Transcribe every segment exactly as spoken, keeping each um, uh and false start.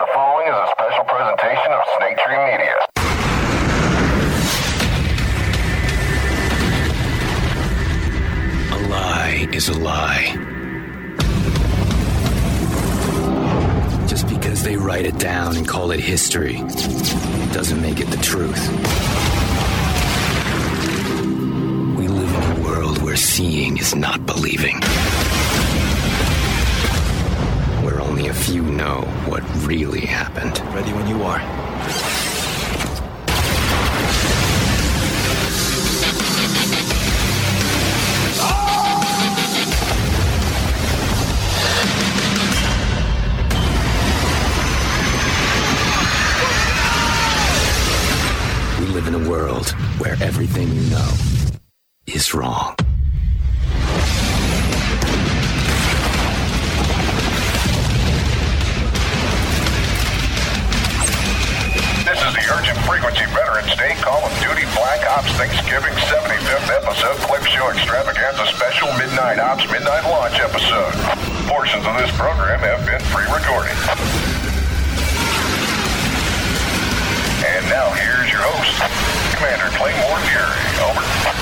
The following is a special presentation of Snake Tree Media. A lie is a lie. Just because they write it down and call it history doesn't make it the truth. We live in a world where seeing is not believing. Where only a few know what really happened. Ready when you are. We live in a world where everything you know is wrong. This is the Urgent Frequency Veterans Day Call of Duty Black Ops Thanksgiving seventy-fifth episode clip show extravaganza special Midnight Ops Midnight Launch episode. Portions of this program have been pre-recorded. And now here's your host, Commander Claymore Fury. Over.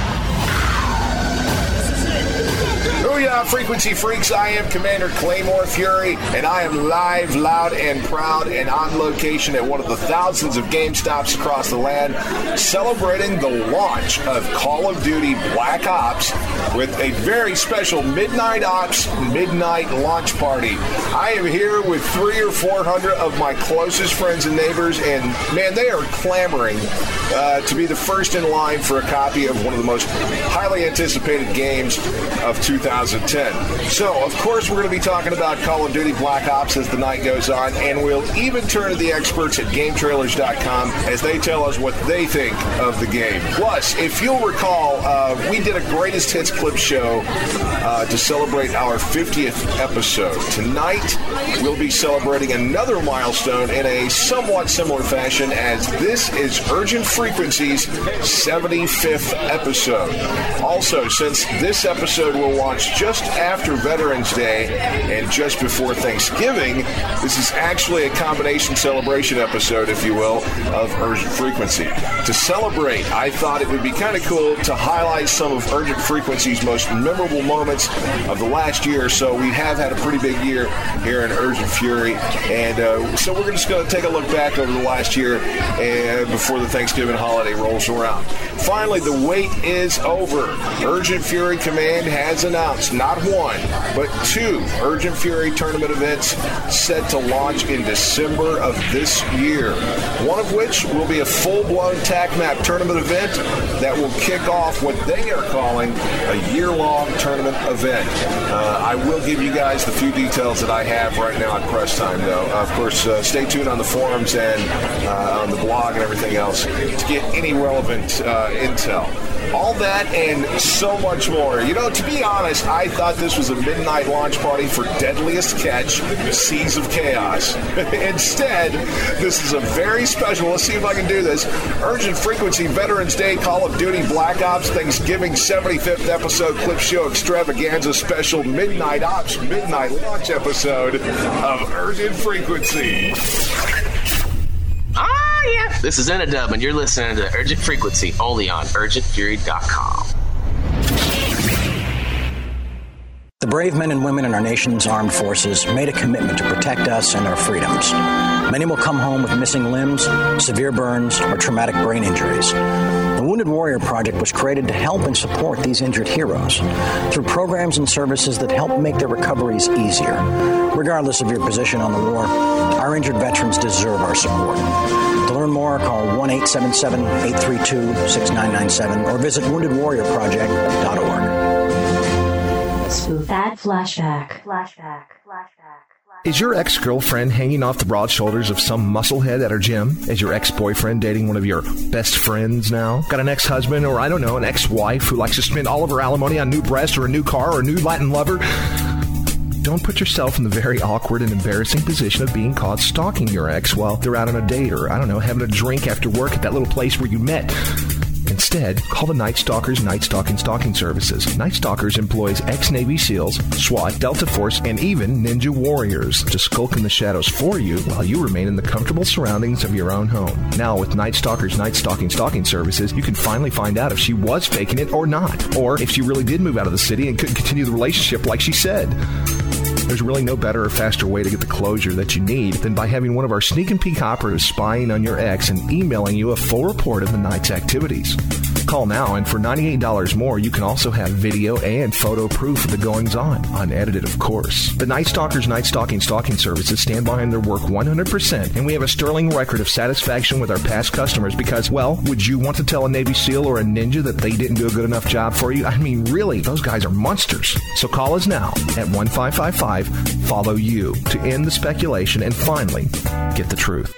Booyah, Frequency Freaks. I am Commander Claymore Fury, and I am live, loud, and proud, and on location at one of the thousands of GameStops across the land, celebrating the launch of Call of Duty Black Ops with a very special Midnight Ops Midnight Launch Party. I am here with three or four hundred of my closest friends and neighbors, and man, they are clamoring uh, to be the first in line for a copy of one of the most highly anticipated games of two thousand ten. So, of course, we're going to be talking about Call of Duty Black Ops as the night goes on, and we'll even turn to the experts at Game Trailers dot com as they tell us what they think of the game. Plus, if you'll recall, uh, we did a Greatest Hits clip show uh, to celebrate our fiftieth episode. Tonight, we'll be celebrating another milestone in a somewhat similar fashion, as this is Urgent Frequency's seventy-fifth episode. Also, since this episode will launch just after Veterans Day and just before Thanksgiving, this is actually a combination celebration episode, if you will, of Urgent Frequency. To celebrate, I thought it would be kind of cool to highlight some of Urgent Frequency's most memorable moments of the last year or so. We have had a pretty big year here in Urgent Fury, and uh, so we're just going to take a look back over the last year and before the Thanksgiving holiday rolls around. Finally, the wait is over. Urgent Fury Command has announced not one, but two Urgent Fury tournament events set to launch in December of this year. One of which will be a full-blown T A C Map tournament event that will kick off what they are calling a year-long tournament event. Uh, I will give you guys the few details that I have right now at press time, though. Uh, of course, uh, stay tuned on the forums and uh, on the blog and everything else to get any relevant uh, intel. All that and so much more. You know, to be honest, I thought this was a midnight launch party for Deadliest Catch, Seas of Chaos. Instead, this is a very special, let's see if I can do this, Urgent Frequency Veterans Day Call of Duty Black Ops Thanksgiving seventy-fifth episode clip show extravaganza special Midnight Ops Midnight Launch episode of Urgent Frequency. Ah, yeah. This is Enadub, and you're listening to Urgent Frequency, only on Urgent Fury dot com. The brave men and women in our nation's armed forces made a commitment to protect us and our freedoms. Many will come home with missing limbs, severe burns, or traumatic brain injuries. The Wounded Warrior Project was created to help and support these injured heroes through programs and services that help make their recoveries easier. Regardless of your position on the war, our injured veterans deserve our support. To learn more, call one eight seven seven, eight three two, six nine nine seven or visit wounded warrior project dot org. That flashback. Flashback. Flashback. Is your ex-girlfriend hanging off the broad shoulders of some musclehead at her gym? Is your ex-boyfriend dating one of your best friends now? Got an ex-husband or, I don't know, an ex-wife who likes to spend all of her alimony on new breasts or a new car or a new Latin lover? Don't put yourself in the very awkward and embarrassing position of being caught stalking your ex while they're out on a date or, I don't know, having a drink after work at that little place where you met. Instead, Instead, call the Night Stalkers Night Stalking Stalking Services. Night Stalkers employs ex-Navy SEALs, SWAT, Delta Force, and even Ninja Warriors to skulk in the shadows for you while you remain in the comfortable surroundings of your own home. Now, with Night Stalkers Night Stalking Stalking Services, you can finally find out if she was faking it or not, or if she really did move out of the city and couldn't continue the relationship like she said. There's really no better or faster way to get the closure that you need than by having one of our sneak and peek operatives spying on your ex and emailing you a full report of the night's activities. Call now, and for ninety-eight dollars more, you can also have video and photo proof of the goings-on, unedited, of course. The Night Stalkers Night Stalking Stalking Services stand behind their work one hundred percent, and we have a sterling record of satisfaction with our past customers because, well, would you want to tell a Navy SEAL or a ninja that they didn't do a good enough job for you? I mean, really, those guys are monsters. So call us now at one five five five follow you to end the speculation and finally get the truth.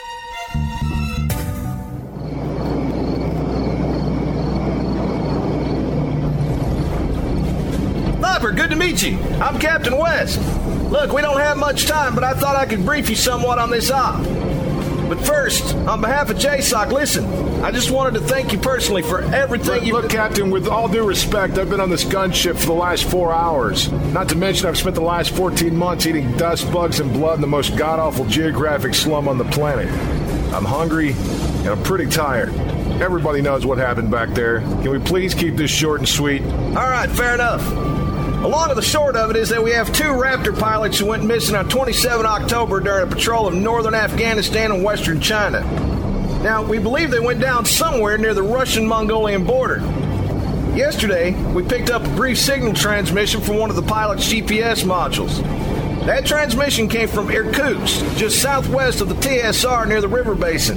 Good to meet you. I'm Captain West. Look, we don't have much time, but I thought I could brief you somewhat on this op. But first, on behalf of J SOC, listen, I just wanted to thank you personally for everything you... Look, Captain, with all due respect, I've been on this gunship for the last four hours. Not to mention I've spent the last fourteen months eating dust, bugs, and blood in the most god-awful geographic slum on the planet. I'm hungry, and I'm pretty tired. Everybody knows what happened back there. Can we please keep this short and sweet? All right, fair enough. The long and the short of it is that we have two Raptor pilots who went missing on the twenty-seventh of October during a patrol of northern Afghanistan and western China. Now, we believe they went down somewhere near the Russian-Mongolian border. Yesterday, we picked up a brief signal transmission from one of the pilot's G P S modules. That transmission came from Irkutsk, just southwest of the T S R near the river basin.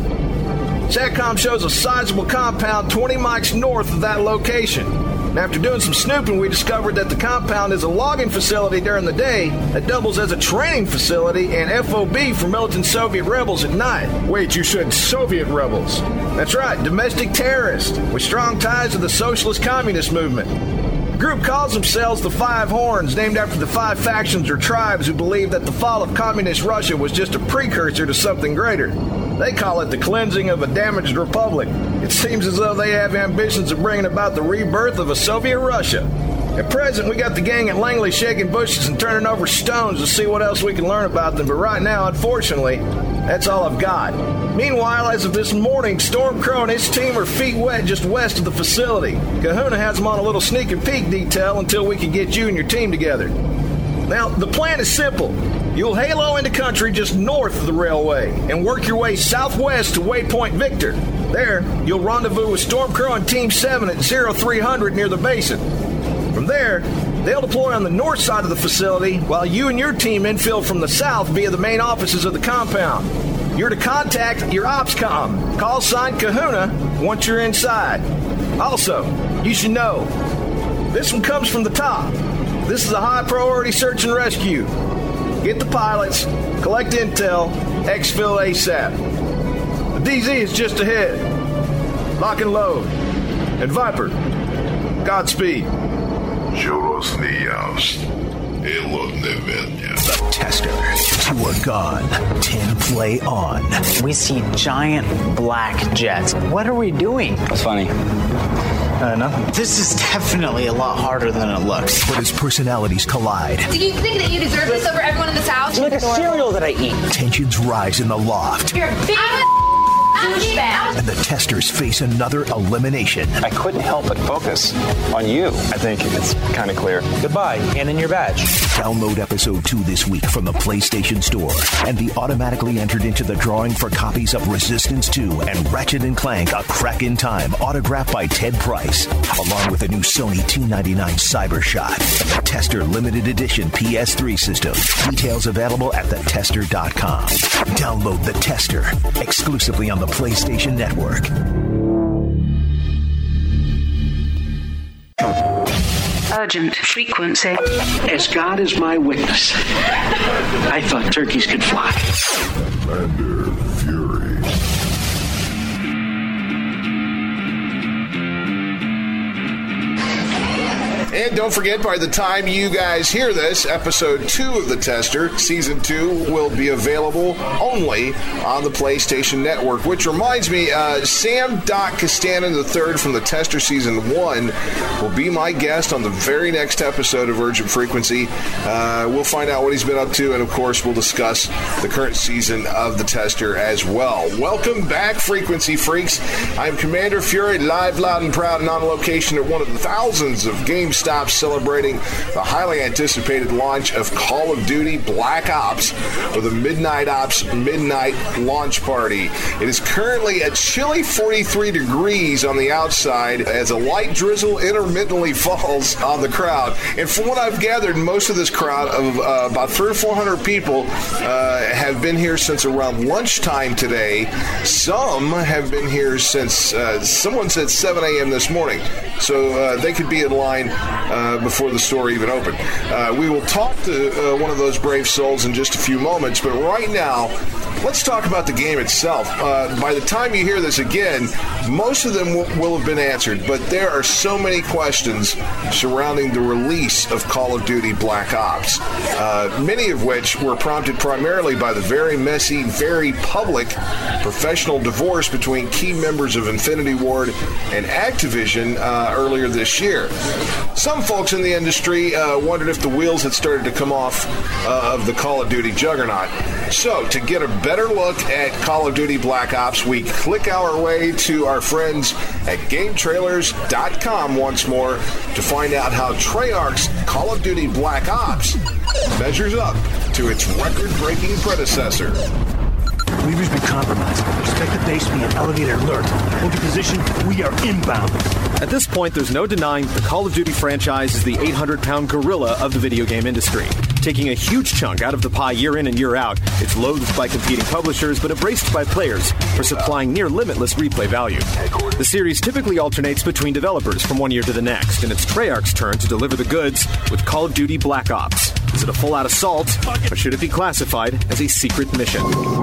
SATCOM shows a sizable compound twenty miles north of that location. After doing some snooping, we discovered that the compound is a logging facility during the day that doubles as a training facility and F O B for militant Soviet rebels at night. Wait, you said Soviet rebels? That's right, domestic terrorists with strong ties to the socialist communist movement. The group calls themselves the Five Horns, named after the five factions or tribes who believed that the fall of communist Russia was just a precursor to something greater. They call it the cleansing of a damaged republic. It seems as though they have ambitions of bringing about the rebirth of a Soviet Russia. At present, we got the gang at Langley shaking bushes and turning over stones to see what else we can learn about them, but right now, unfortunately, that's all I've got. Meanwhile, as of this morning, Storm Crow and his team are feet wet just west of the facility. Kahuna has them on a little sneak and peek detail until we can get you and your team together. Now, the plan is simple. You'll halo into country just north of the railway and work your way southwest to Waypoint Victor. There, you'll rendezvous with Storm Crow and Team seven at oh three hundred near the basin. From there, they'll deploy on the north side of the facility while you and your team infill from the south via the main offices of the compound. You're to contact your OPSCOM, call sign Kahuna, once you're inside. Also, you should know, this one comes from the top. This is a high-priority search and rescue. Get the pilots, collect intel, exfil ASAP. The D Z is just ahead. Lock and load. And Viper, Godspeed. The Tester. Two are gone. Ten play on. We see giant black jets. What are we doing? What's funny? Uh, nothing. This is definitely a lot harder than it looks. But as personalities collide. Do you think that you deserve this over everyone in this house? It's like a cereal that I eat. Tensions rise in the loft. You're a big douchebag. And the Testers face another elimination. I couldn't help but focus on you. I think it's kind of clear. Goodbye, and in your badge. Download episode two this week from the PlayStation Store and be automatically entered into the drawing for copies of Resistance two and Ratchet and Clank: A Crack in Time, autographed by Ted Price, along with a new Sony T ninety-nine Cybershot and the Tester limited edition P S three system. Details available at the tester dot com. Download The Tester exclusively on the PlayStation Network. Urgent frequency. As God is my witness, I thought turkeys could fly. Commander Fury. And don't forget, by the time you guys hear this, episode two of The Tester, season two, will be available only on the PlayStation Network. Which reminds me, uh, Sam Doc Castanen the third from The Tester season one will be my guest on the very next episode of Urgent Frequency. Uh, we'll find out what he's been up to, and of course, we'll discuss the current season of The Tester as well. Welcome back, Frequency Freaks. I'm Commander Fury, live, loud, and proud, and on location at one of the thousands of GameStops celebrating the highly anticipated launch of Call of Duty Black Ops with a Midnight Ops Midnight launch party. It is currently a chilly forty-three degrees on the outside as a light drizzle intermittently falls on the crowd. And from what I've gathered, most of this crowd of uh, about three or four hundred people uh, have been here since around lunchtime today. Some have been here since, uh, someone said seven a.m. this morning. So uh, they could be in line uh, before the store even opened. Uh, we will talk to uh, one of those brave souls in just a few moments, but right now, let's talk about the game itself. Uh, by the time you hear this again, most of them will, will have been answered, but there are so many questions surrounding the release of Call of Duty Black Ops, uh, many of which were prompted primarily by the very messy, very public professional divorce between key members of Infinity Ward and Activision uh, earlier this year. Some folks in the industry uh, wondered if the wheels had started to come off uh, of the Call of Duty juggernaut. So, to get a better look at Call of Duty Black Ops, we click our way to our friends at Game Trailers dot com once more to find out how Treyarch's Call of Duty Black Ops measures up to its record-breaking predecessor. Weaver's been compromised. Expect the base to be an elevator alert. Hold your position. We are inbound. At this point, there's no denying the Call of Duty franchise is the eight hundred pound gorilla of the video game industry. Taking a huge chunk out of the pie year in and year out, it's loathed by competing publishers but embraced by players for supplying near-limitless replay value. The series typically alternates between developers from one year to the next, and it's Treyarch's turn to deliver the goods with Call of Duty Black Ops. Is it a full-out assault, or should it be classified as a secret mission?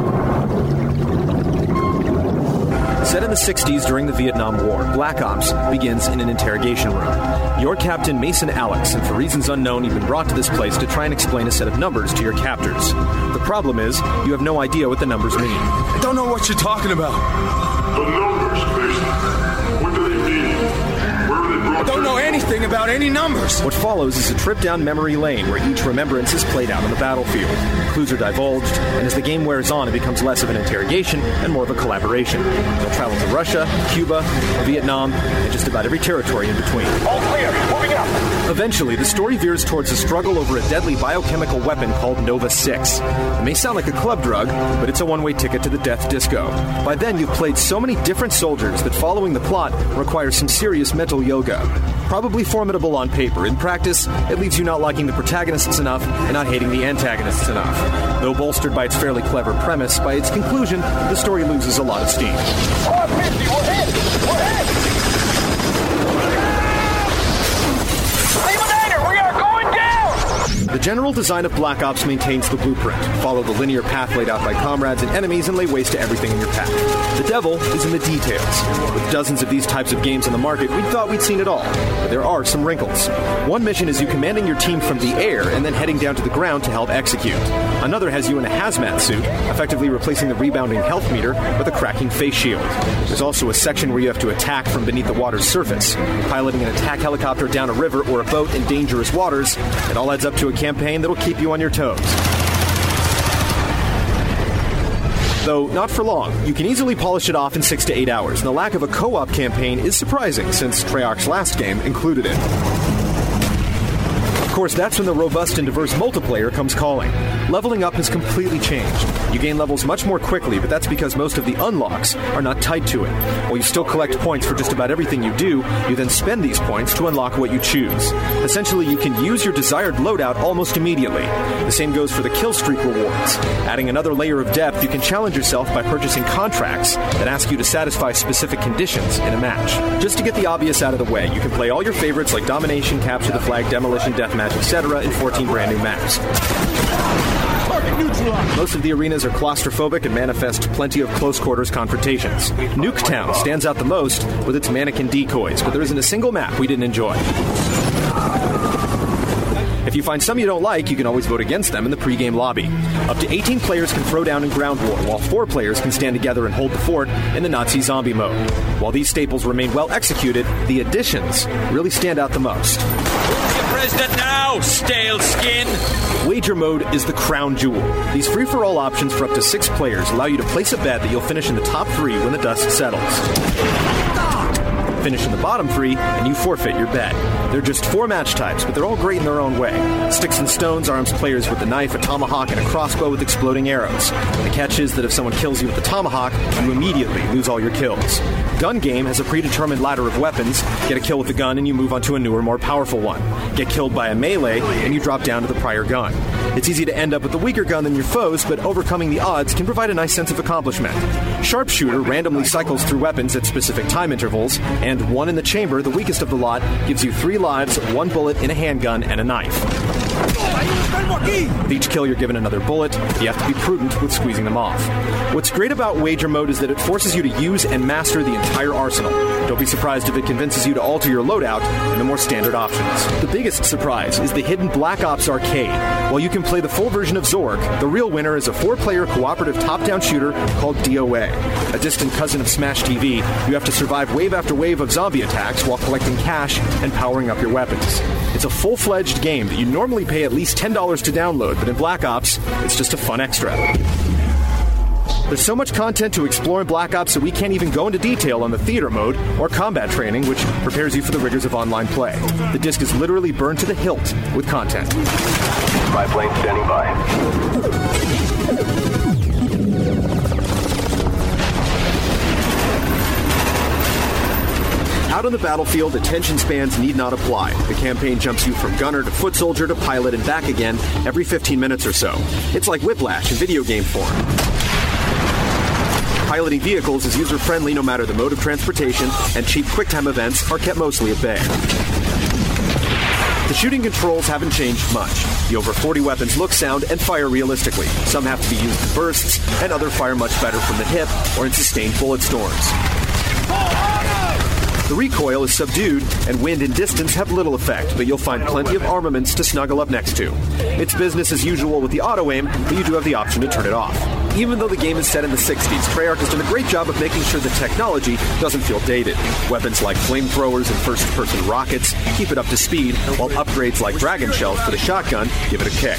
Set in the sixties during the Vietnam War, Black Ops begins in an interrogation room. You're Captain Mason Alex, and for reasons unknown, you've been brought to this place to try and explain a set of numbers to your captors. The problem is, you have no idea what the numbers mean. I don't know what you're talking about. The numbers, Mason. What do they mean? Where are they brought I don't know anything about any numbers. What follows is a trip down memory lane where each remembrance is played out on the battlefield. Clues are divulged, and as the game wears on, it becomes less of an interrogation and more of a collaboration. You'll travel to Russia, Cuba, Vietnam, and just about every territory in between. All clear. Moving up. Eventually, the story veers towards a struggle over a deadly biochemical weapon called Nova six. It may sound like a club drug, but it's a one-way ticket to the death disco. By then, you've played so many different soldiers that following the plot requires some serious mental yoga. Probably formidable on paper. In practice, it leaves you not liking the protagonists enough and not hating the antagonists enough. Though bolstered by its fairly clever premise, by its conclusion, the story loses a lot of steam. four fifty, we're hit! We're hit! Eliminator, we are going down! The general design of Black Ops maintains the blueprint. Follow the linear path laid out by comrades and enemies and lay waste to everything in your path. The devil is in the details. With dozens of these types of games on the market, we thought we'd seen it all. But there are some wrinkles. One mission is you commanding your team from the air and then heading down to the ground to help execute. Another has you in a hazmat suit, effectively replacing the rebounding health meter with a cracking face shield. There's also a section where you have to attack from beneath the water's surface, piloting an attack helicopter down a river or a boat in dangerous waters. It all adds up to a campaign that'll keep you on your toes. Though not for long. You can easily polish it off in six to eight hours, and the lack of a co-op campaign is surprising, since Treyarch's last game included it. Of course, that's when the robust and diverse multiplayer comes calling. Leveling up has completely changed. You gain levels much more quickly, but that's because most of the unlocks are not tied to it. While you still collect points for just about everything you do, you then spend these points to unlock what you choose. Essentially, you can use your desired loadout almost immediately. The same goes for the kill streak rewards. Adding another layer of depth, you can challenge yourself by purchasing contracts that ask you to satisfy specific conditions in a match. Just to get the obvious out of the way, you can play all your favorites like Domination, Capture the Flag, Demolition, Deathmatch, et cetera in fourteen brand new maps. Most of the arenas are claustrophobic and manifest plenty of close-quarters confrontations. Nuketown stands out the most with its mannequin decoys, but there isn't a single map we didn't enjoy. If you find some you don't like, you can always vote against them in the pregame lobby. Up to eighteen players can throw down in ground war, while four players can stand together and hold the fort in the Nazi zombie mode. While these staples remain well executed, the additions really stand out the most. President now, stale skin. Wager mode is the crown jewel. These free-for-all options for up to six players allow you to place a bet that you'll finish in the top three when the dust settles. Finish in the bottom three, and you forfeit your bet. They're just four match types, but they're all great in their own way. Sticks and Stones arms players with a knife, a tomahawk, and a crossbow with exploding arrows. The catch is that if someone kills you with the tomahawk, you immediately lose all your kills. Gun Game has a predetermined ladder of weapons. Get a kill with the gun, and you move on to a newer, more powerful one. Get killed by a melee, and you drop down to the prior gun. It's easy to end up with the weaker gun than your foes, but overcoming the odds can provide a nice sense of accomplishment. Sharpshooter randomly cycles through weapons at specific time intervals, and one in the chamber, the weakest of the lot, gives you three lives, one bullet in a handgun, and a knife. With each kill, you're given another bullet. You have to be prudent with squeezing them off. What's great about Wager Mode is that it forces you to use and master the entire arsenal. Don't be surprised if it convinces you to alter your loadout and the more standard options. The biggest surprise is the hidden Black Ops Arcade. While you can play the full version of Zork, the real winner is a four-player cooperative top-down shooter called D O A. A distant cousin of Smash T V, you have to survive wave after wave of zombie attacks while collecting cash and powering up your weapons. It's a full-fledged game that you normally pay at least ten dollars to download, but in Black Ops, it's just a fun extra. There's so much content to explore in Black Ops that we can't even go into detail on the theater mode or combat training, which prepares you for the rigors of online play. The disc is literally burned to the hilt with content. Spy plane standing by. Out on the battlefield, attention spans need not apply. The campaign jumps you from gunner to foot soldier to pilot and back again every fifteen minutes or so. It's like Whiplash in video game form. Piloting vehicles is user-friendly no matter the mode of transportation, and cheap QuickTime events are kept mostly at bay. The shooting controls haven't changed much. The over forty weapons look, sound, and fire realistically. Some have to be used in bursts, and other fire much better from the hip or in sustained bullet storms. The recoil is subdued, and wind and distance have little effect, but you'll find plenty of armaments to snuggle up next to. It's business as usual with the auto-aim, but you do have the option to turn it off. Even though the game is set in the sixties, Treyarch has done a great job of making sure the technology doesn't feel dated. Weapons like flamethrowers and first-person rockets keep it up to speed, while upgrades like Dragon Shells for the shotgun give it a kick.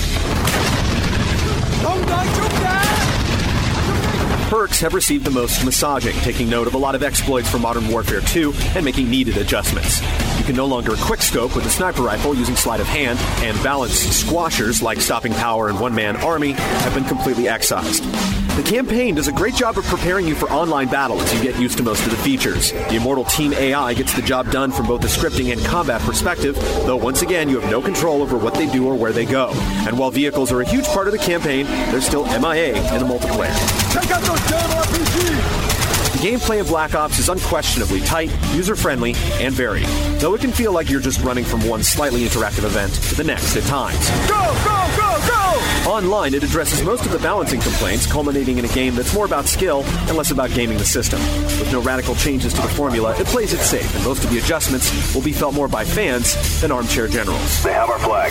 Perks have received the most massaging, taking note of a lot of exploits from Modern Warfare two and making needed adjustments. You can no longer quickscope with a sniper rifle using sleight of hand, and balanced squashers like Stopping Power and One Man Army have been completely excised. The campaign does a great job of preparing you for online battle as you get used to most of the features. The Immortal Team A I gets the job done from both the scripting and combat perspective, though once again you have no control over what they do or where they go. And while vehicles are a huge part of the campaign, they're still M I A in the multiplayer. Check out those damn R P Gs! The gameplay of Black Ops is unquestionably tight, user-friendly, and varied, though it can feel like you're just running from one slightly interactive event to the next at times. Go, go, go, go! Online, it addresses most of the balancing complaints, culminating in a game that's more about skill and less about gaming the system. With no radical changes to the formula, it plays it safe, and most of the adjustments will be felt more by fans than armchair generals. They have our flag.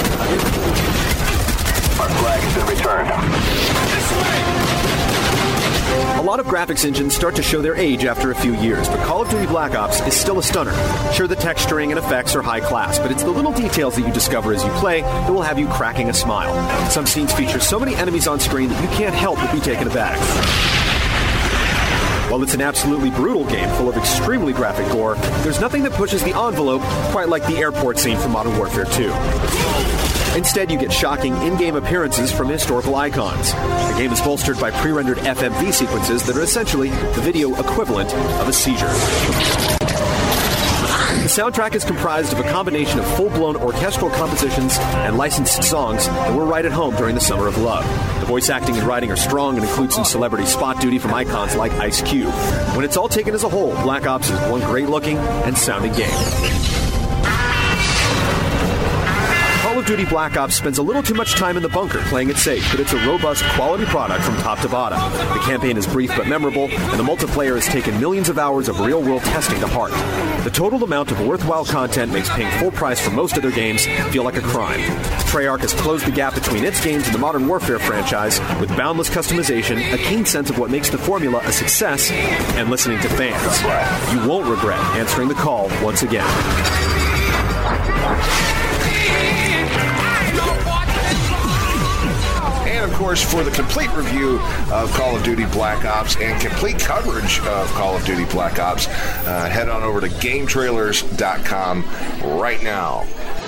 Our flag has been returned. This way! A lot of graphics engines start to show their age after a few years, but Call of Duty Black Ops is still a stunner. Sure, the texturing and effects are high class, but it's the little details that you discover as you play that will have you cracking a smile. Some scenes feature so many enemies on screen that you can't help but be taken aback. While it's an absolutely brutal game full of extremely graphic gore, there's nothing that pushes the envelope quite like the airport scene from Modern Warfare two. Instead, you get shocking in-game appearances from historical icons. The game is bolstered by pre-rendered F M V sequences that are essentially the video equivalent of a seizure. The soundtrack is comprised of a combination of full-blown orchestral compositions and licensed songs that were right at home during the Summer of Love. The voice acting and writing are strong and include some celebrity spot duty from icons like Ice Cube. When it's all taken as a whole, Black Ops is one great-looking and sounding game. Call of of Duty Black Ops spends a little too much time in the bunker playing it safe, but it's a robust, quality product from top to bottom. The campaign is brief but memorable, and the multiplayer has taken millions of hours of real-world testing to heart. The total amount of worthwhile content makes paying full price for most of their games feel like a crime. Treyarch has closed the gap between its games and the Modern Warfare franchise with boundless customization, a keen sense of what makes the formula a success, and listening to fans. You won't regret answering the call once again. And, of course, for the complete review of Call of Duty Black Ops and complete coverage of Call of Duty Black Ops, uh, head on over to game trailers dot com right now.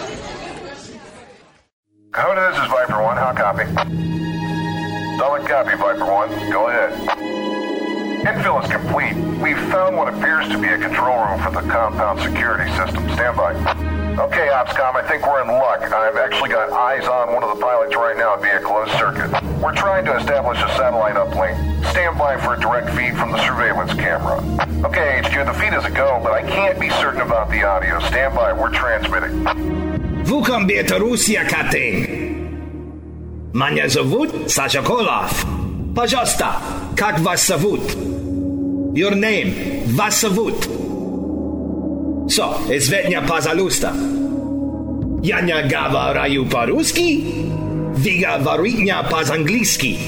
Coda, this is Viper one. How copy? Solid copy, Viper one. Go ahead. Infill is complete. We've found what appears to be a control room for the compound security system. Stand by. Okay, OPSCOM, I think we're in luck. I've actually got eyes on one of the pilots right now via closed circuit. We're trying to establish a satellite uplink. Stand by for a direct feed from the surveillance camera. Okay, H Q, the feed is a go, but I can't be certain about the audio. Stand by, we're transmitting. Vukom Bielorusia, Katin. Manya zovut Sasha Kolov. Пожалуйста, как вас зовут? Your name, вас зовут? So, Svetnya Pazalusta. Я не говорю по-русски, вы говорите по-английски.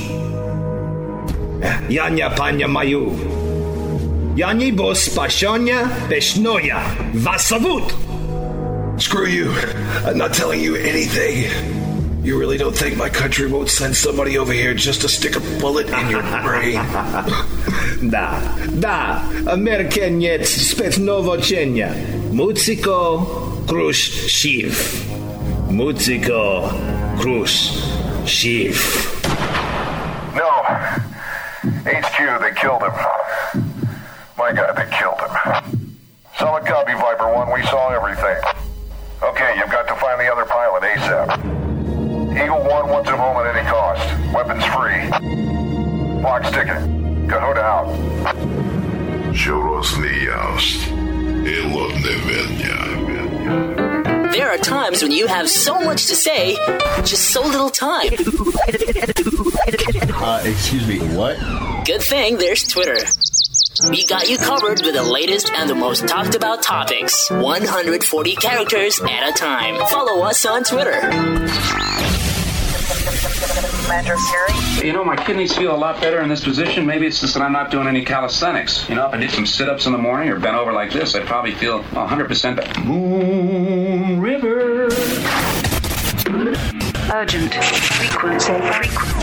Я не понимаю. Я не босс спасения пешноя. Вас зовут? Screw you. I'm not telling you anything. You really don't think my country won't send somebody over here just to stick a bullet in your brain? Да, да, американец спецновочения. Музыко Крушшив. Музыко Крушшив. No. H Q, they killed him. My God, they killed him. Solid copy, Viper one. We saw everything. Okay, you've got to find the other pilot ASAP. Eagle one wants him home at any cost. Weapons free. Clock's ticking. Cahoda out. There are times when you have so much to say, just so little time. Uh, excuse me, what? Good thing there's Twitter. We got you covered with the latest and the most talked about topics. one hundred forty characters at a time. Follow us on Twitter. You know, my kidneys feel a lot better in this position. Maybe it's just that I'm not doing any calisthenics. You know, if I did some sit-ups in the morning or bent over like this, I'd probably feel one hundred percent better. Moon River. Urgent. Frequency. Frequency.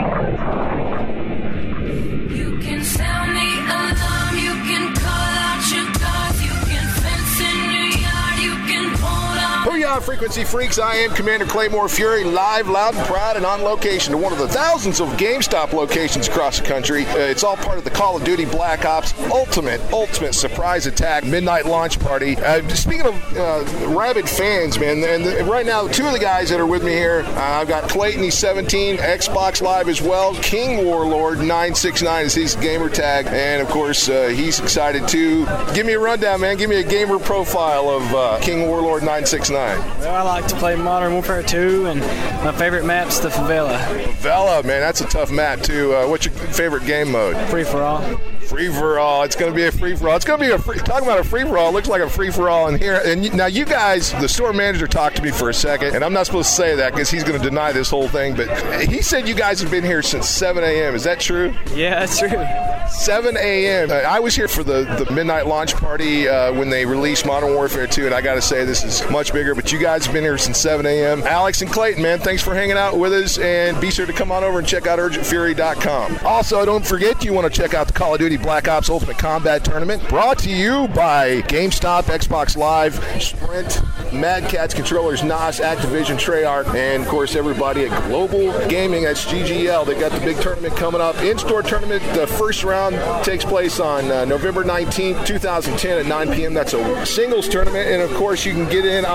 You can sound the alarm. You can call out your guards. You can fence in your yard. You can hold on. Booyah, Frequency Freaks. I am Commander Claymore Fury, live, loud, and proud, and on location to one of the thousands of GameStop locations across the country. Uh, it's all part of the Call of Duty Black Ops Ultimate, Ultimate Surprise Attack Midnight Launch Party. Uh, speaking of uh, rabid fans, man, and the, right now, two of the guys that are with me here, uh, I've got Clayton, he's seventeen, Xbox Live as well. King Warlord nine six nine is his gamer tag, and of course, uh, he's excited too. Give me a rundown, man. Give me a gamer profile of uh, King Warlord nine six nine. Well, I like to play Modern Warfare two, and my favorite map's the Favela. Favela, man, that's a tough map, too. Uh, what's your favorite game mode? Free-for-all. Free-for-all. It's going to be a free-for-all. It's going to be a free... Talking about a free-for-all, it looks like a free-for-all in here. And you, now, you guys, the store manager talked to me for a second, and I'm not supposed to say that because he's going to deny this whole thing, but he said you guys have been here since seven a.m. Is that true? Yeah, that's true. seven a.m. Uh, I was here for the, the midnight launch party uh, when they released Modern Warfare two, and I got to say this is much bigger, but you guys have been here since seven a.m. Alex and Clayton, man, thanks for hanging out with us, and be sure to come on over and check out urgent fury dot com. Also, don't forget you want to check out the Call of Duty Black Ops Ultimate Combat Tournament, brought to you by GameStop, Xbox Live, Sprint, Mad Catz Controllers, N O S, Activision, Treyarch, and, of course, everybody at Global Gaming. That's G G L. They got the big tournament coming up. In-store tournament, the first round takes place on uh, November nineteenth, twenty ten at nine p.m. That's a singles tournament, and, of course, you can get in on the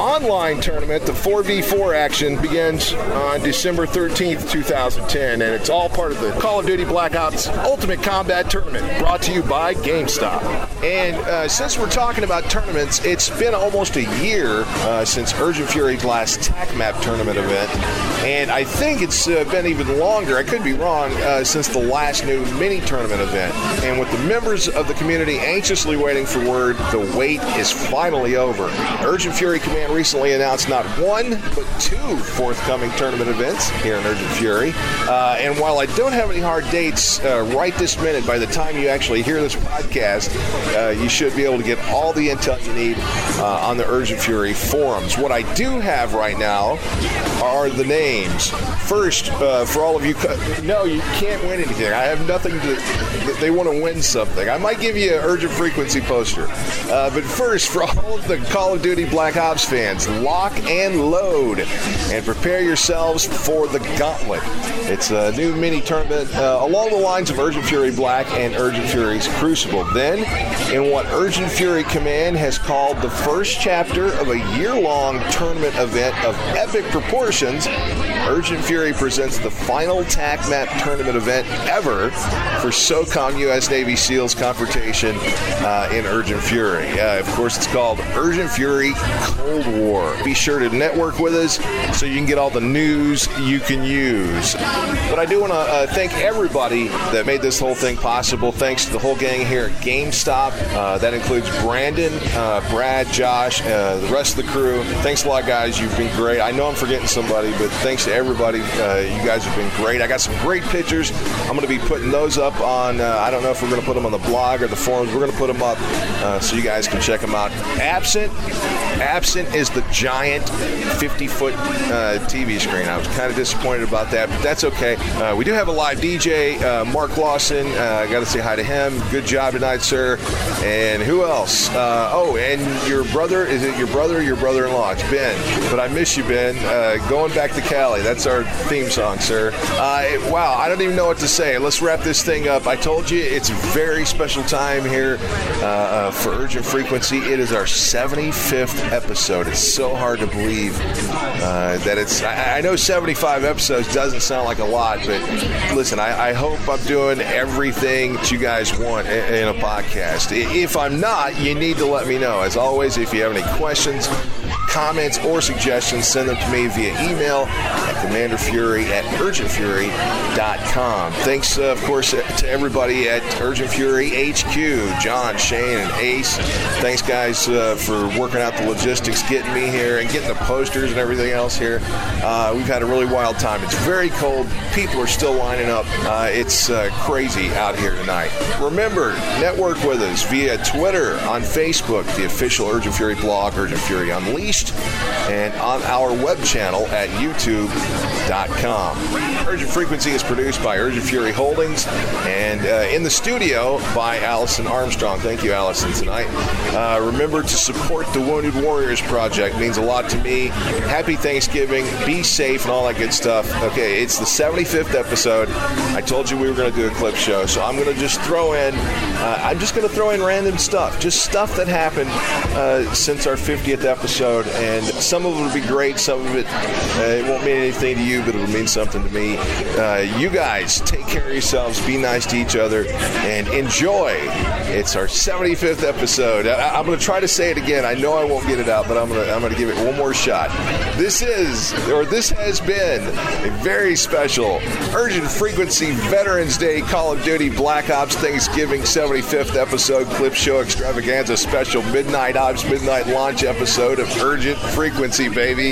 online tournament, the four v four action, begins on December thirteenth, twenty ten, and it's all part of the Call of Duty Black Ops Ultimate Combat Tournament, brought to you by GameStop. And uh, since we're talking about tournaments, it's been almost a year uh, since Urgent Fury's last T A C Map tournament event, and I think it's uh, been even longer, I could be wrong, uh, since the last new mini tournament event. And with the members of the community anxiously waiting for word, the wait is finally over. Urgent Fury Command recently announced not one, but two forthcoming tournament events here in Urgent Fury. Uh, and while I don't have any hard dates uh, right this minute, by the time you actually hear this podcast, uh, you should be able to get all the intel you need uh, on the Urgent Fury forums. What I do have right now are the names. First, uh, for all of you, no, you can't win anything. I have nothing to, they want to win something. I might give you an Urgent Frequency poster. Uh, but first, for all of the Call of Duty Black Ops fans, lock and load and prepare yourselves for the Gauntlet. It's a new mini tournament uh, along the lines of Urgent Fury Black and Urgent Fury's Crucible. Then, in what Urgent Fury Command has called the first chapter of a year-long tournament event of epic proportions, Urgent Fury presents the final T A C Map tournament event ever for SOCOM U S Navy SEALs Confrontation uh, in Urgent Fury. Uh, of course, it's called Urgent Fury Cold War. Be sure to network with us so you can get all the news you can use. But I do want to uh, thank everybody that made this whole thing possible. Thanks to the whole gang here at GameStop. Uh, that includes Brandon, uh, Brad, Josh, uh, the rest of the crew. Thanks a lot, guys. You've been great. I know I'm forgetting somebody, but thanks to everybody. Uh, you guys have been great. I got some great pictures. I'm going to be putting those up on, uh, I don't know if we're going to put them on the blog or the forums. We're going to put them up uh, so you guys can check them out. Absent, absent is the giant fifty-foot uh, T V screen. I was kind of disappointed about that, but that's okay. Uh, we do have a live D J, uh, Mark Lawson. I uh, got to say hi to him. Good job tonight, sir. And who else? Uh, oh, and your brother. Is it your brother or your brother-in-law? It's Ben. But I miss you, Ben. Uh, going back to Cali. That's our theme song, sir. Uh, it, wow, I don't even know what to say. Let's wrap this thing up. I told you it's a very special time here uh, uh, for Urgent Frequency. It is our seventy-fifth episode. It's so hard to believe uh, that it's... I, I know seventy-five episodes doesn't sound like a lot, but listen, I, I hope I'm doing everything that you guys want in, in a podcast. If I'm not, you need to let me know. As always, if you have any questions, comments, or suggestions, send them to me via email at commander fury at urgent fury dot com. Thanks, uh, of course, to everybody at Urgent Fury H Q, John, Shane, and Ace. Thanks, guys, uh, for working out the logistics, getting me here, and getting the posters and everything else here. Uh, we've had a really wild time. It's very cold. People are still lining up. Uh, it's uh, crazy out here tonight. Remember, network with us via Twitter, on Facebook, the official Urgent Fury blog, Urgent Fury Unleashed, and on our web channel at youtube dot com. Urgent Frequency is produced by Urgent Fury Holdings and uh, in the studio by Allison Armstrong. Thank you, Allison, tonight. Uh, remember to support the Wounded Warriors Project. It means a lot to me. Happy Thanksgiving. Be safe and all that good stuff. Okay, it's the seventy-fifth episode. I told you we were going to do a clip show, so I'm going to just throw in, uh, I'm just going to throw in random stuff. Just stuff that happened uh, since our fiftieth episode, and some of it will be great. Some of it, uh, it won't mean anything to you, but it'll mean something to me. Uh, you guys, take care of yourselves, be nice to each other, and enjoy. It's our seventy-fifth episode. I, I'm going to try to say it again. I know I won't get it out, but I'm going to I'm going to give it one more shot. This is, or this has been, a very special Urgent Frequency Veterans Day Call of Duty Black Ops Thanksgiving seventy-fifth episode clip show extravaganza special Midnight Ops Midnight Launch episode of Urgent Frequency, baby.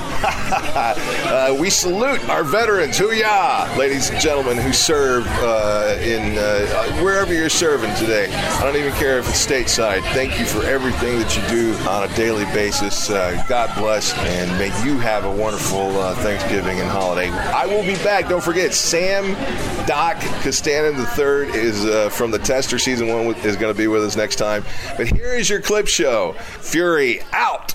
uh, we salute our veterans, hoo-yah, ladies and gentlemen, who serve uh, in uh, wherever you're serving today. I don't even care if it's stateside. Thank you for everything that you do on a daily basis. Uh, God bless, and may you have a wonderful uh, Thanksgiving and holiday. I will be back. Don't forget, Sam Doc Costanen the third is uh, from the Tester Season one is going to be with us next time. But here is your clip show. Fury out.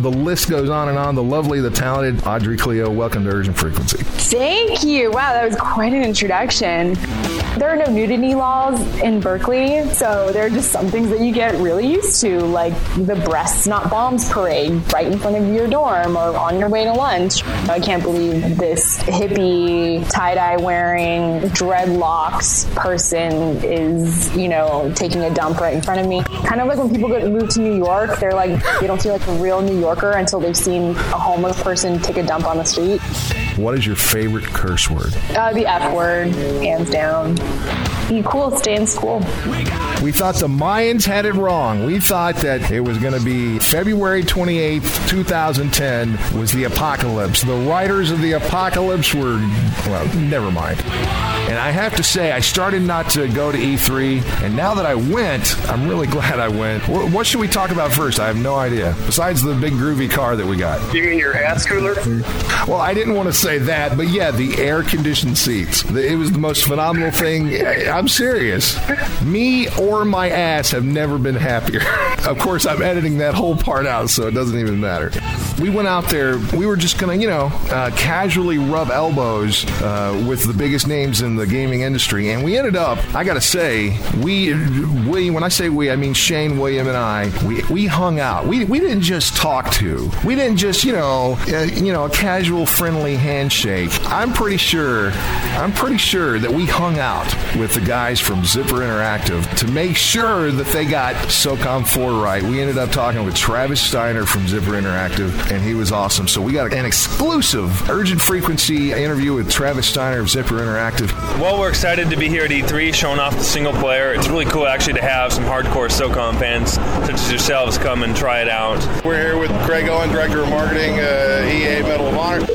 the list goes on and on. The lovely, the talented Audrey Cleo, welcome to Urgent Frequency. Thank you. Wow, that was quite an introduction. There are no nudity laws in Berkeley, so there are just some things that you get really used to, like the Breasts Not Bombs parade right in front of your dorm or on your way to lunch. I can't believe this hippie, tie-dye wearing, dreadlocks person is, you know, taking a dump right in front of me. Kind of like when people go to move to New York, they're like, they don't feel like a real New Yorker until they've seen a homeless person take a dump on the street. What is your favorite curse word? Uh, the F word, hands down. Be cool, stay in school. We thought the Mayans had it wrong. We thought that it was going to be February twenty-eighth, twenty ten was the apocalypse. The writers of the apocalypse were, well, never mind. And I have to say, I started not to go to E three, and now that I went, I'm really glad I went. What should we talk about first? I have no idea. Besides the big groovy car that we got. You mean your ass cooler? Well, I didn't want to say that, but yeah, the air-conditioned seats. It was the most phenomenal thing. I'm serious. Me or my ass have never been happier. Of course, I'm editing that whole part out, so it doesn't even matter. We went out there. We were just going to, you know, uh, casually rub elbows uh, with the biggest names in the gaming industry, and we ended up, I gotta say, we, we when I say we, I mean Shane, William, and I, we we hung out. We we didn't just talk to. We didn't just, you know, uh, you know, a casual, friendly handshake. I'm pretty sure, I'm pretty sure that we hung out with the guys from Zipper Interactive to make sure that they got SOCOM four right. We ended up talking with Travis Steiner from Zipper Interactive, and he was awesome. So we got an exclusive Urgent Frequency interview with Travis Steiner of Zipper Interactive. Well, we're excited to be here at E three showing off the single player. It's really cool actually to have some hardcore SOCOM fans such as yourselves come and try it out. We're here with Craig Owen, Director of Marketing, uh, E A Medal of Honor.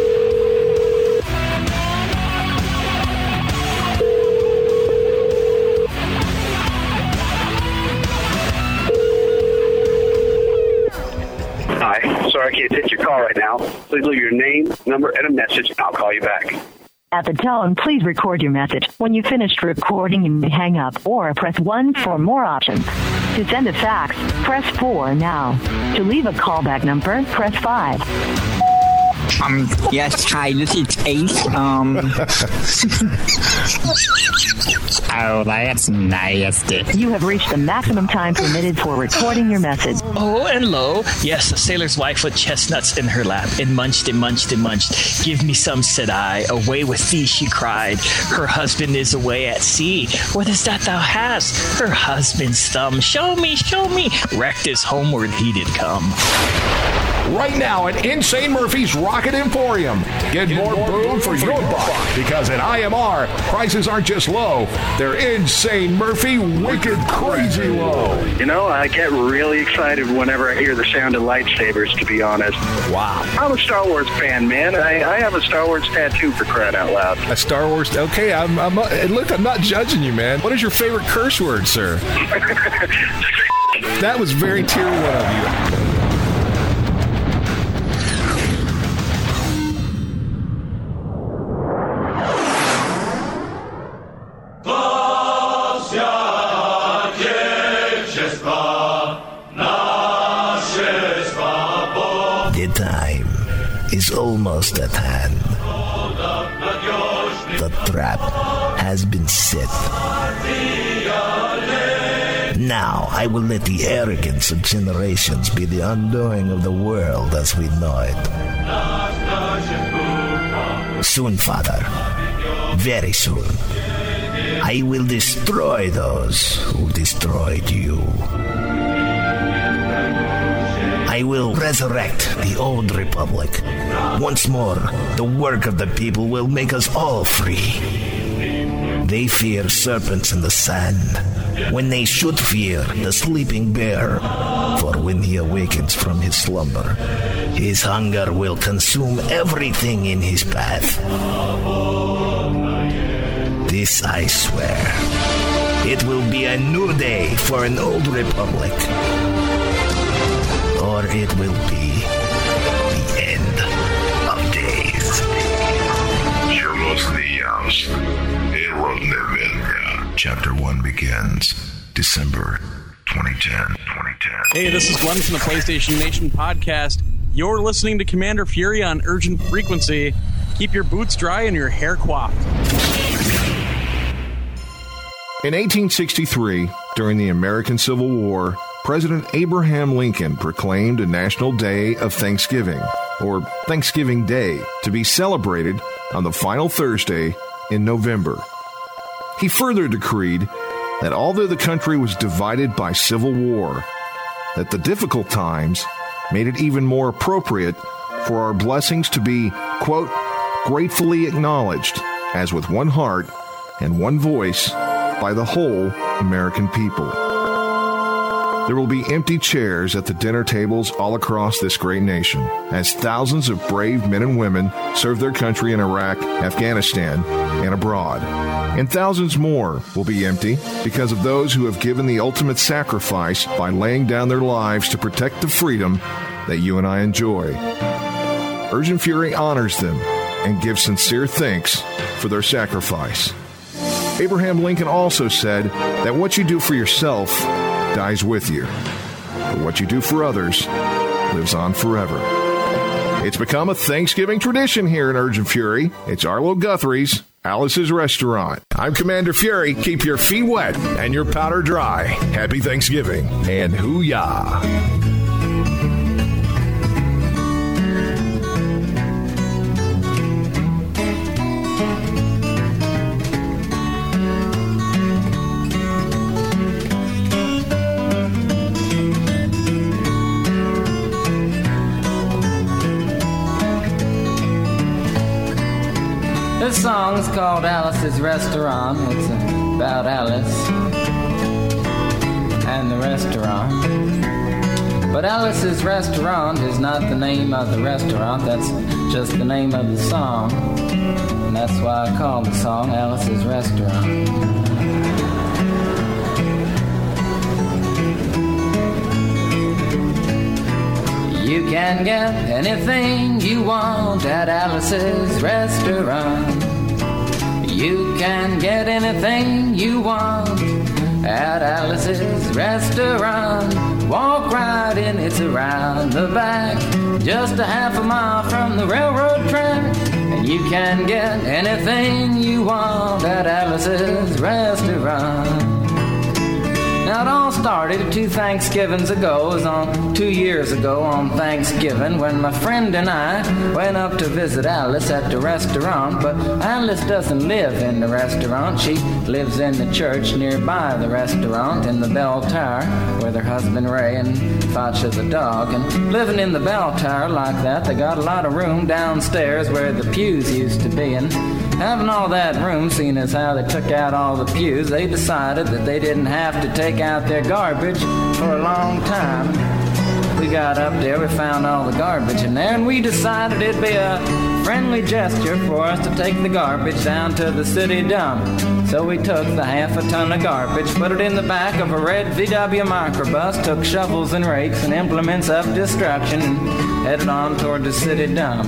Hi, sorry I can't take your call right now. Please leave your name, number, and a message, and I'll call you back. At the tone, please record your message. When you've finished recording, you may hang up or press one for more options. To send a fax, press four now. To leave a callback number, press five. Um, yes, hi, this is Ace. Um, oh, that's nasty. You have reached the maximum time permitted for recording your message. Oh, and lo, yes, a sailor's wife with chestnuts in her lap, and munched and munched and munched. Give me some, said I. Away with thee, she cried. Her husband is away at sea. What is that thou hast? Her husband's thumb. Show me, show me. Wrecked as homeward he did come. Right now at Insane Murphy's Rocket Emporium. Get, Get more, more boom, boom for, for your buck. buck. Because at I M R, prices aren't just low. They're Insane Murphy wicked crazy low. You know, I get really excited whenever I hear the sound of lightsabers, to be honest. Wow. I'm a Star Wars fan, man. I, I have a Star Wars tattoo, for crying out loud. A Star Wars... Okay, I'm, I'm, look, I'm not judging you, man. What is your favorite curse word, sir? That was very tier one of you. Is almost at hand. The trap has been set. Now I will let the arrogance of generations be the undoing of the world as we know it. Soon, Father, very soon, I will destroy those who destroyed you. I will resurrect the old republic. Once more, the work of the people will make us all free. They fear serpents in the sand, when they should fear the sleeping bear. For when he awakens from his slumber, his hunger will consume everything in his path. This I swear. It will be a new day for an old republic. Or it will be the end of days. Charlos Díaz, Héroe de Verga. Chapter one begins December twenty ten. Hey, this is Glenn from the PlayStation Nation podcast. You're listening to Commander Fury on Urgent Frequency. Keep your boots dry and your hair coiffed. In eighteen sixty-three, during the American Civil War, President Abraham Lincoln proclaimed a national day of Thanksgiving, or Thanksgiving Day, to be celebrated on the final Thursday in November. He further decreed that although the country was divided by civil war, that the difficult times made it even more appropriate for our blessings to be, quote, gratefully acknowledged as with one heart and one voice by the whole American people. There will be empty chairs at the dinner tables all across this great nation as thousands of brave men and women serve their country in Iraq, Afghanistan, and abroad. And thousands more will be empty because of those who have given the ultimate sacrifice by laying down their lives to protect the freedom that you and I enjoy. Urgent Fury honors them and gives sincere thanks for their sacrifice. Abraham Lincoln also said that what you do for yourself dies with you, but what you do for others lives on forever. It's become a Thanksgiving tradition here in Urgent Fury. It's Arlo Guthrie's Alice's Restaurant. I'm Commander Fury. Keep your feet wet and your powder dry. Happy Thanksgiving and hoo-yah. This song's called Alice's Restaurant. It's about Alice and the restaurant. But Alice's Restaurant is not the name of the restaurant. That's just the name of the song. And that's why I call the song Alice's Restaurant. You can get anything you want at Alice's Restaurant. You can get anything you want at Alice's Restaurant. Walk right in, it's around the back, just a half a mile from the railroad track. And you can get anything you want at Alice's Restaurant. Now it all started two Thanksgivings ago. It was on two years ago on Thanksgiving when my friend and I went up to visit Alice at the restaurant. But Alice doesn't live in the restaurant. She lives in the church nearby the restaurant in the bell tower with her husband Ray and Facha the dog. And living in the bell tower like that, they got a lot of room downstairs where the pews used to be. And having all that room, seeing as how they took out all the pews, they decided that they didn't have to take out their garbage for a long time. We got up there, we found all the garbage in there, and we decided it'd be a friendly gesture for us to take the garbage down to the city dump. So we took the half a ton of garbage, put it in the back of a red V W microbus, took shovels and rakes and implements of destruction, and headed on toward the city dump.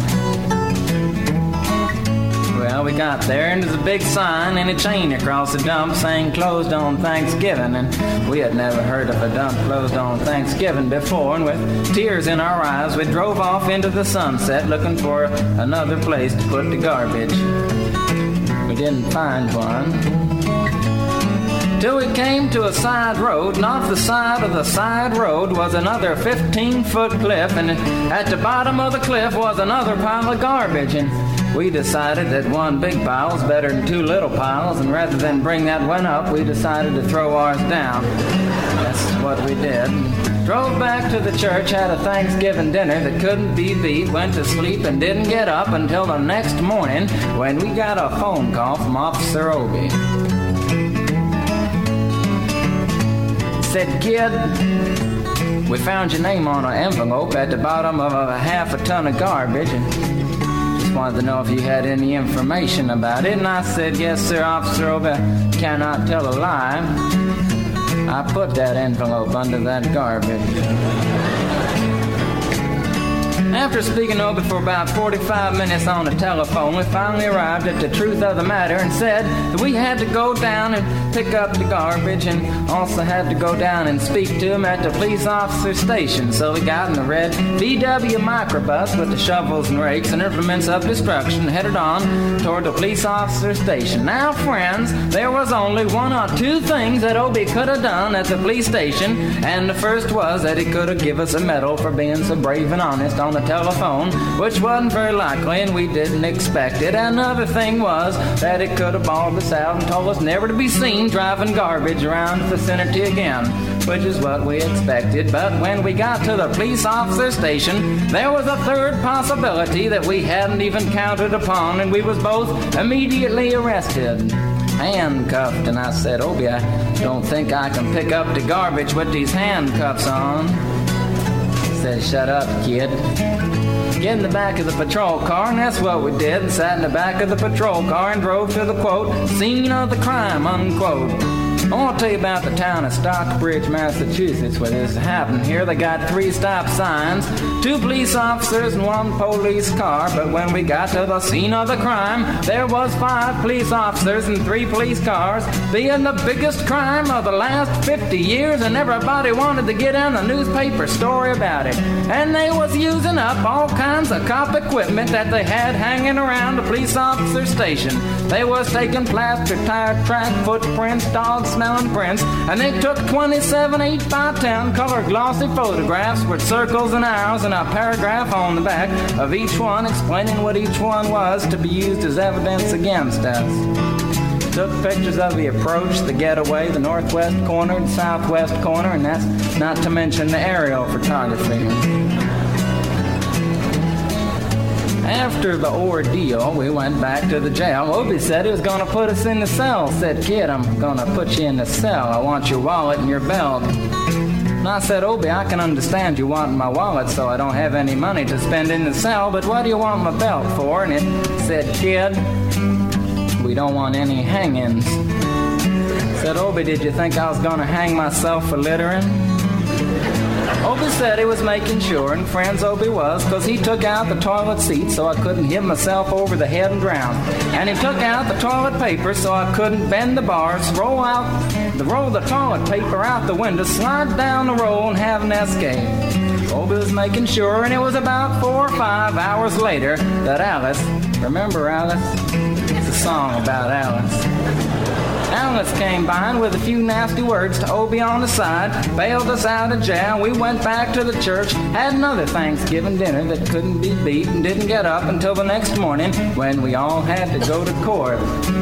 Well, we got there, and there's a big sign and a chain across the dump saying closed on Thanksgiving. And we had never heard of a dump closed on Thanksgiving before. And with tears in our eyes, we drove off into the sunset looking for another place to put the garbage. We didn't find one. Till we came to a side road, and off the side of the side road was another fifteen-foot cliff, and at the bottom of the cliff was another pile of garbage. And we decided that one big pile was better than two little piles, and rather than bring that one up, we decided to throw ours down. That's what we did. Drove back to the church, had a Thanksgiving dinner that couldn't be beat, went to sleep and didn't get up until the next morning when we got a phone call from Officer Obie. Said, "Kid, we found your name on an envelope at the bottom of a half a ton of garbage, and wanted to know if you had any information about it." And I said, "Yes, sir, Officer Obie, cannot tell a lie. I put that envelope under that garbage." After speaking to Obie for about forty-five minutes on the telephone, we finally arrived at the truth of the matter and said that we had to go down and pick up the garbage and also had to go down and speak to him at the police officer station. So we got in the red V W microbus with the shovels and rakes and implements of destruction, headed on toward the police officer station. Now, friends, there was only one or two things that Obie could have done at the police station, and the first was that he could have given us a medal for being so brave and honest on the telephone, which wasn't very likely, and we didn't expect it. Another thing was that he could have bawled us out and told us never to be seen driving garbage around the vicinity again, which is what we expected. But when we got to the police officer station, there was a third possibility that we hadn't even counted upon, and we was both immediately arrested, handcuffed. And I said, Obie, I don't think I can pick up the garbage with these handcuffs on. He said, shut up, kid. Get in the back of the patrol car, and that's what we did. Sat in the back of the patrol car and drove to the, quote, scene of the crime, unquote. I want to tell you about the town of Stockbridge, Massachusetts, where this happened. Here they got three stop signs, two police officers and one police car. But when we got to the scene of the crime, there was five police officers and three police cars, being the biggest crime of the last fifty years, and everybody wanted to get in a newspaper story about it. And they was using up all kinds of cop equipment that they had hanging around the police officer station. They was taking plaster tire track footprints, dog smelling prints, and they took twenty-seven eight by ten color glossy photographs with circles and arrows and a paragraph on the back of each one explaining what each one was to be used as evidence against us. Took pictures of the approach, the getaway, the northwest corner, the southwest corner, and that's not to mention the aerial photography. After the ordeal, we went back to the jail. Obie said he was going to put us in the cell. Said, kid, I'm going to put you in the cell. I want your wallet and your belt. And I said, Obie, I can understand you wanting my wallet so I don't have any money to spend in the cell, but what do you want my belt for? And it said, kid, we don't want any hangings. Said, Obie, did you think I was going to hang myself for littering? Obie said he was making sure, and friends Obie was, because he took out the toilet seat so I couldn't hit myself over the head and drown. And he took out the toilet paper so I couldn't bend the bars, roll out, the roll the toilet paper out the window, slide down the roll, and have an escape. Obie was making sure, and it was about four or five hours later that Alice, remember Alice? It's a song about Alice. Alice came by and with a few nasty words to Obie on the side, bailed us out of jail. We went back to the church, had another Thanksgiving dinner that couldn't be beat, and didn't get up until the next morning when we all had to go to court.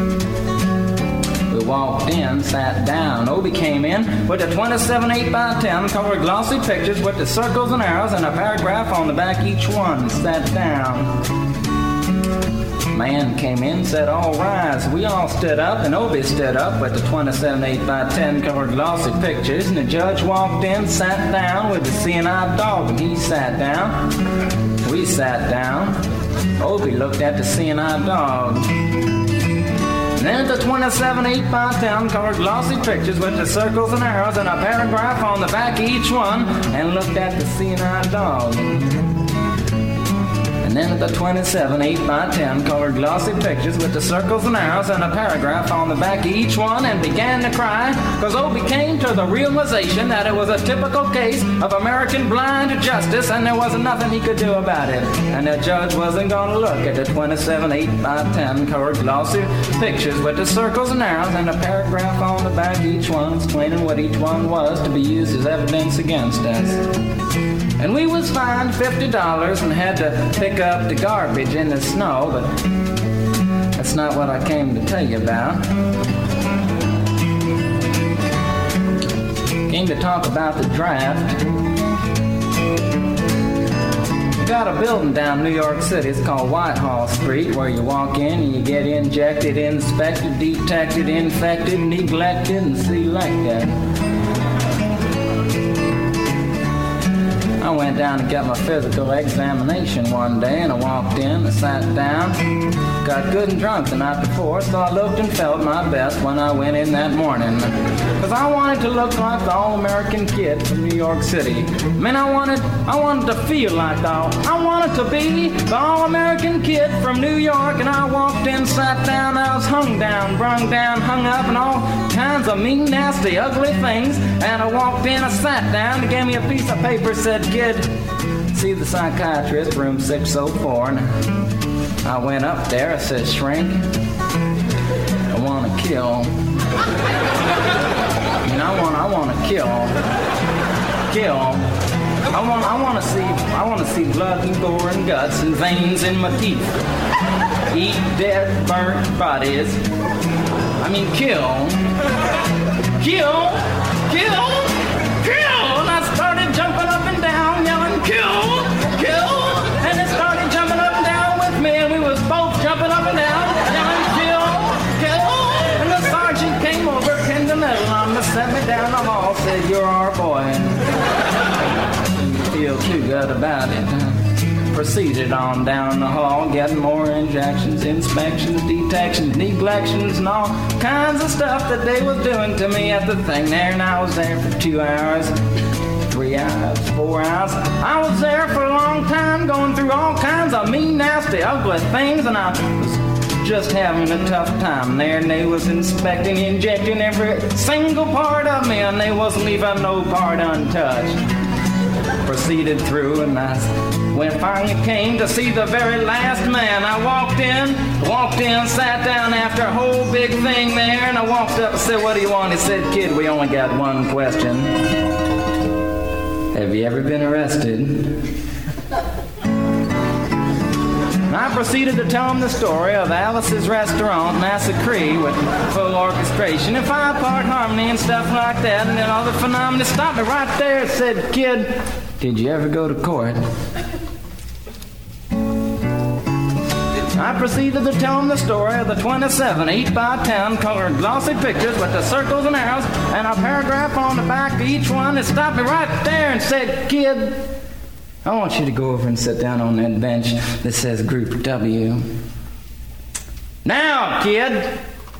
We walked in, sat down. Obie came in with the twenty-seven eight by ten colored glossy pictures with the circles and arrows and a paragraph on the back each one. Sat down. Man came in, said, all rise. We all stood up, and Obie stood up with the twenty-seven eight by ten colored glossy pictures, and the judge walked in, sat down with the seeing-eyed dog, and he sat down. We sat down. Obie looked at the seeing-eyed dog. And then the twenty-seven eight by ten colored glossy pictures with the circles and arrows and a paragraph on the back of each one, and looked at the seeing-eyed dog. And then the twenty-seven eight by ten colored glossy pictures with the circles and arrows and a paragraph on the back of each one, and began to cry, because Obie came to the realization that it was a typical case of American blind justice, and there wasn't nothing he could do about it. And the judge wasn't going to look at the twenty-seven eight by ten colored glossy pictures with the circles and arrows and a paragraph on the back of each one explaining what each one was to be used as evidence against us. And we was fined fifty dollars and had to pick up the garbage in the snow, but that's not what I came to tell you about. Came to talk about the draft. We got a building down New York City. It's called Whitehall Street, where you walk in and you get injected, inspected, detected, infected, neglected, and selected. I went down to get my physical examination one day, and I walked in, I sat down, got good and drunk the night before, so I looked and felt my best when I went in that morning. Cause I wanted to look like the all-American kid from New York City. Man, I wanted, I wanted to feel like the, I wanted to be the all-American kid from New York, and I walked in, sat down, I was hung down, brung down, hung up, and all kinds of mean, nasty, ugly things, and I walked in, I sat down, they gave me a piece of paper, said, kid, see the psychiatrist, room six oh four, and I went up there, I said, shrink, I want to kill. I mean, I want, I want to kill, kill. I want, I want to see, I want to see blood and gore and guts and veins in my teeth. Eat dead, burnt bodies. I mean, kill, kill, kill, kill. And I started jumping up and down, yelling, kill, kill. And it started jumping up and down with me, and we was both jumping up and down, yelling, kill, kill. And the sergeant came over, pinned the medal on me, set me down the hall, said, you're our boy. Feel too good about it. Proceeded on down the hall, getting more injections, inspections, detections, neglections, and all kinds of stuff that they was doing to me at the thing there. And I was there for two hours, three hours, four hours. I was there for a long time, going through all kinds of mean, nasty, ugly things, and I was just having a tough time there. And they was inspecting, injecting every single part of me, and they wasn't leaving no part untouched. Proceeded through, and I, when finally came to see the very last man, I walked in, walked in, sat down after a whole big thing there, and I walked up and said, what do you want? He said, kid, we only got one question. Have you ever been arrested? And I proceeded to tell him the story of Alice's Restaurant, Massacre, with full orchestration and five-part harmony and stuff like that, and then all the phenomena. Stopped me right there and said, kid, did you ever go to court? I proceeded to tell him the story of the twenty-seven eight by ten colored glossy pictures with the circles and arrows and a paragraph on the back of each one. It stopped me right there and said, kid, I want you to go over and sit down on that bench that says Group W. Now, kid.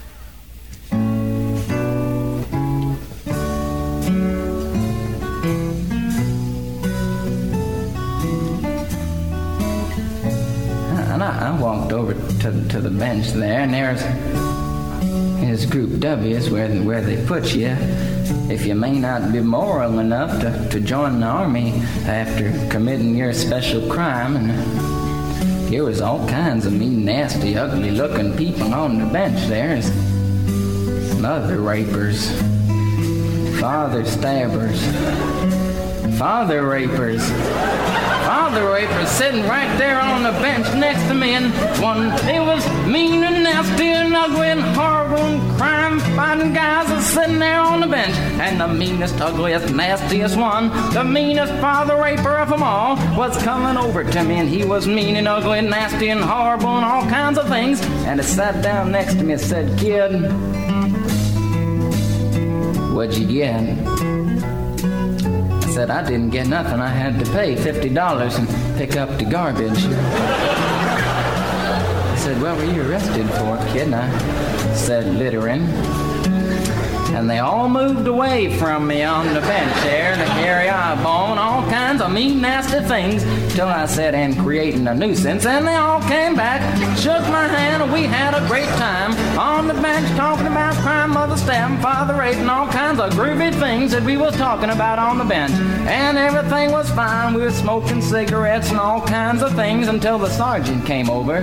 And I, I walked over to, to the bench there, and there's his Group W is where, where they put you if you may not be moral enough to, to join the army after committing your special crime. And there was all kinds of mean, nasty, ugly-looking people on the bench there. There's mother rapers, father stabbers, father rapers, father rapers sitting right there on the bench next to me, and one, it was mean and nasty and ugly and horrible and crime-fighting guys are sitting there on the bench. And the meanest, ugliest, nastiest one, the meanest father raper of them all, was coming over to me, and he was mean and ugly and nasty and horrible and all kinds of things. And he sat down next to me and said, kid, what'd you get? I said, I didn't get nothing. I had to pay fifty dollars and pick up the garbage. I said, what were you arrested for, kid? And I said, littering. And they all moved away from me on the bench there to carry eyeball and all kinds of mean, nasty things, till I said, and creating a nuisance. And they all came back, shook my hand, and we had a great time on the bench talking about crime, mother stabbing, father rape, and all kinds of groovy things that we was talking about on the bench. And everything was fine. We were smoking cigarettes and all kinds of things until the sergeant came over.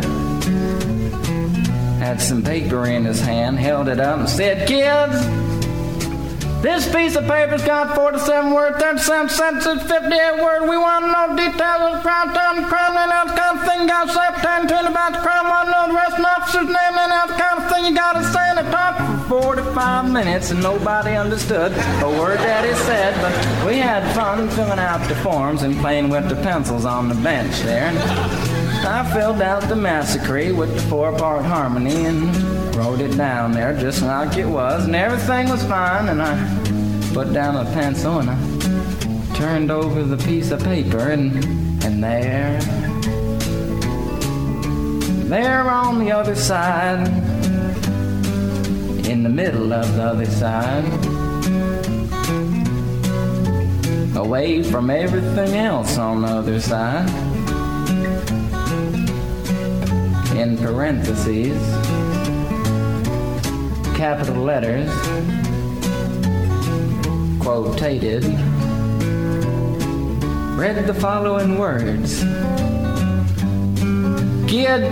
Had some paper in his hand, held it up and said, kids, this piece of paper's got forty-seven words, thirty-seven sentences, fifty-eight words. We want to know details of the crime, time, the crime, and that kind of thing. You got to say ten, ten about the crime, want to know the rest of the officer's name, and that kind of thing. You got to say in the top for forty-five minutes, and nobody understood a word that he said. But we had fun filling out the forms and playing with the pencils on the bench there. And I filled out the massacre with the four-part harmony and wrote it down there just like it was, and everything was fine. And I put down a pencil and I turned over the piece of paper, and, and there, there on the other side, in the middle of the other side, away from everything else on the other side, in parentheses, capital letters, quotated, read the following words. Kid,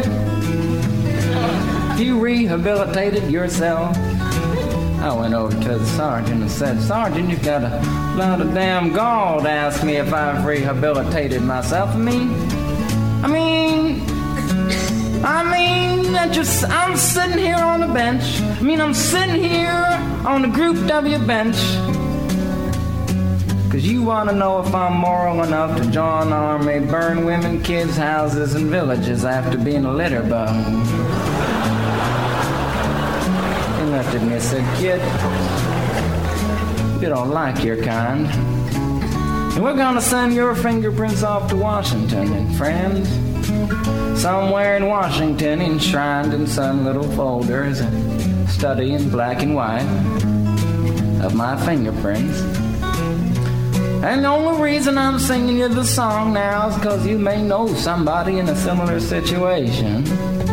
you rehabilitated yourself. I went over to the sergeant and said, Sergeant, you've got a lot of damn gall to ask me if I've rehabilitated myself. I mean, I mean, I mean, I just, I'm sitting here on the bench. I mean, I'm sitting here on the Group W bench. Cause you want to know if I'm moral enough to join the army, burn women, kids, houses, and villages after being a litter bug. He looked at me and said, Kid, you don't like your kind. And we're gonna send your fingerprints off to Washington, and friends, somewhere in Washington, enshrined in some little folder is a study in black and white of my fingerprints. And the only reason I'm singing you the song now is because you may know somebody in a similar situation.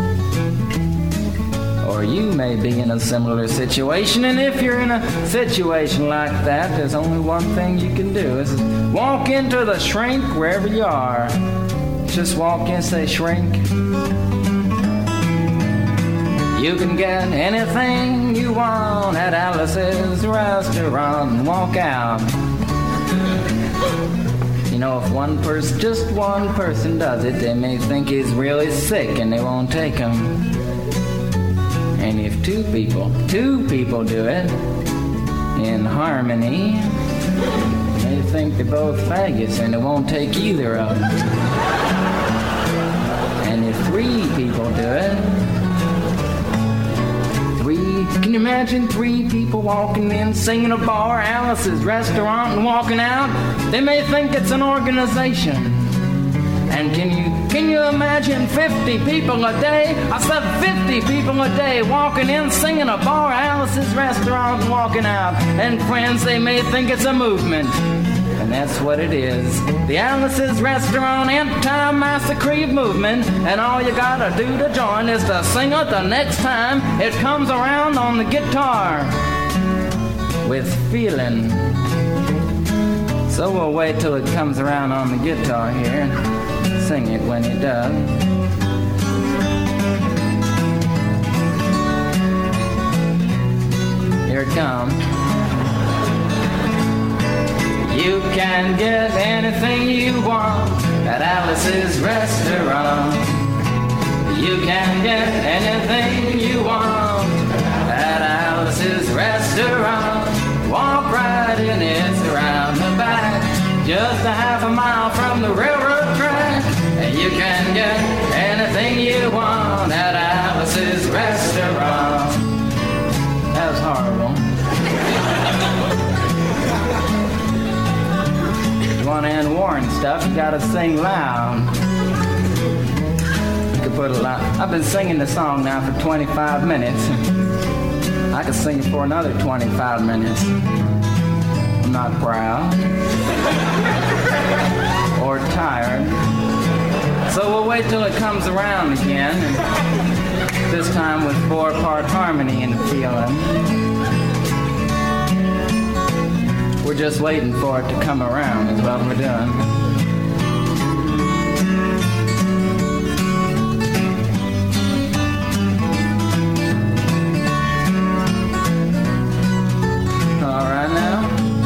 Or you may be in a similar situation, and if you're in a situation like that, there's only one thing you can do, is walk into the shrink wherever you are. Just walk in and say, shrink. You can get anything you want at Alice's restaurant and walk out. You know, if one person, just one person does it, they may think he's really sick and they won't take him. And if two people, two people do it in harmony, they think they're both faggots and they won't take either of them. And if three people do it, can you imagine three people walking in, singing a bar, Alice's restaurant, and walking out? They may think it's an organization. And can you can you imagine fifty people a day? I said fifty people a day walking in, singing a bar, Alice's restaurant, and walking out. And friends, they may think it's a movement. And that's what it is. The Alice's Restaurant Anti-Massacre Movement. And all you gotta do to join is to sing it the next time it comes around on the guitar. With feeling. So we'll wait till it comes around on the guitar here. Sing it when it does. Here it comes. You can get anything you want at Alice's restaurant. You can get anything you want at Alice's restaurant. Walk right in, it's around the back, just a half a mile from the railroad track. And you can get anything you want at Alice's restaurant. That was horrible. You want to end war and stuff, you gotta sing loud. You could put a lot. I've been singing the song now for twenty-five minutes. I could sing it for another twenty-five minutes. I'm not proud or tired. So we'll wait till it comes around again, and this time with four-part harmony and feeling. We're just waiting for it to come around is what we're doing. All right now.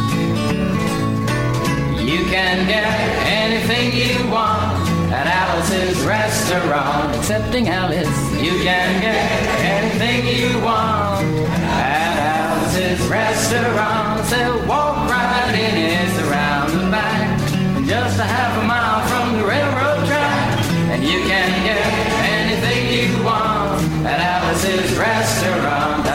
You can get anything you want at Alice's restaurant. Excepting Alice, you can get anything you want at Alice's restaurant. So walk right in, it's around the back, just a half a mile from the railroad track. And you can get anything you want at Alice's restaurant.